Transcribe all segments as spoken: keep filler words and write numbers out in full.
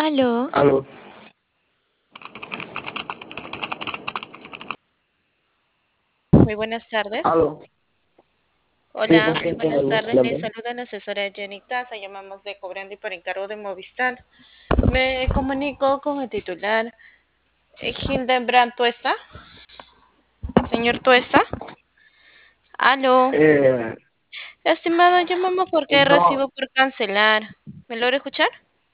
Aló, Aló, muy buenas tardes. aló. Sí, Hola, ¿con muy quién tengo buenas el gusto tardes. de Les hablar? saluda la asesora Jenny Casa. Llamamos de Cobrando y por encargo de Movistar. Me comunico con el titular eh, Hildenbrand Tuesta. Señor Tuesta. Aló. Eh, Estimado, llamamos porque no, recibo por cancelar. ¿Me logra escuchar?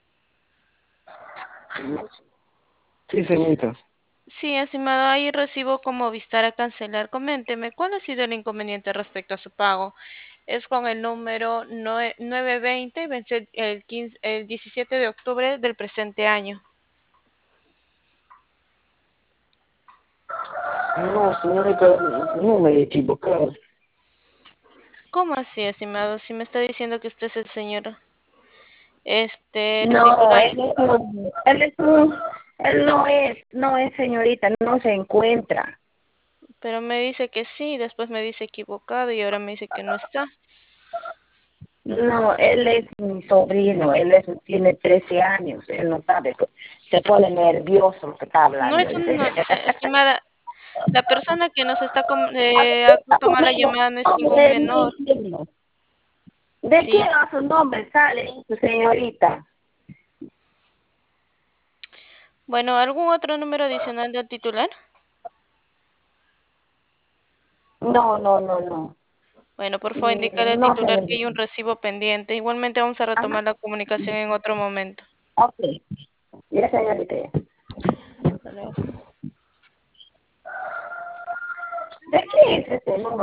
sí, señorita. Sí, estimado, ahí recibo con Movistar a cancelar. Coménteme, ¿cuál ha sido el inconveniente respecto a su pago? Es con el número nue- nueve veinte, venció el, el quince el diecisiete de octubre del presente año. No, señorita, no me he equivocado. ¿Cómo así, estimado? Si me está diciendo que usted es el señor, este, el No, titular, él es un, él es un, él no es, no es señorita, no se encuentra. pero me dice que sí, después me dice equivocado y ahora me dice que no está. No, él es mi sobrino, él es, tiene trece años, él no sabe, se pone nervioso lo que está No hablando. es un, no, se- estimada, la persona que nos está com- eh, ha tomado la llamada no es ningún menor. ¿De qué Sí. a su nombre sale, señorita? Bueno, ¿algún otro número adicional del titular? No, no, no, no. Bueno, por favor, indicarle Mm, al No, titular que hay señorita. un recibo pendiente. Igualmente vamos a Ajá. retomar la comunicación en otro momento. Ok. Ya, señorita. Hasta luego. ¿De qué es este número?